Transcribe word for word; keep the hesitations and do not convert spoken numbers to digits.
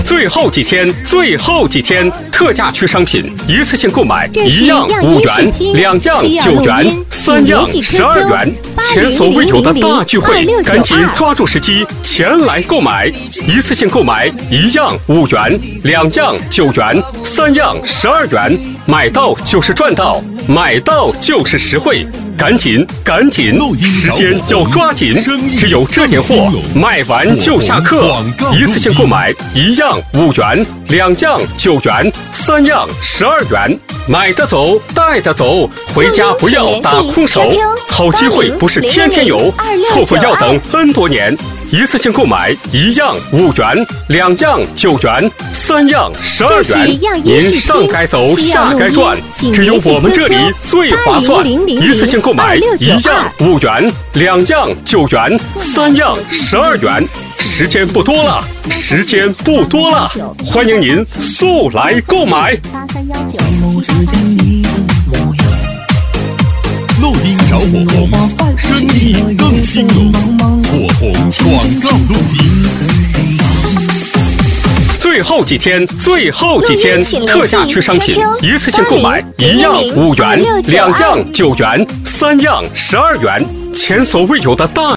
最后几天，最后几天，特价区商品一次性购买一样五元，两样九元，三样十二元，前所未有的大聚会，赶紧抓住时机前来购买！一次性购买一样五元，两样九元，三样十二元，买到就是赚到，买到就是实惠。赶紧赶紧，时间要抓紧，只有这点货，卖完就下课。一次性购买一样五元，两样九元，三样十二元，买得走，带得走，回家不要打空手。好机会不是天天有，错过要等 N 多年。一次性购买一样五元，两样九元，三样十二元。您上该走，下该赚，只有我们这里最划算。一次性购买一样五元，两样九元，三样十二元。时间不多了，时间不多了，欢迎您速来购买。 八三幺九。 录音找火红，生意更兴隆。火红广告录音。 最后几天，最后几天，特价区商品一次性购买一样五元，两样九元，三样十二元，前所未有的大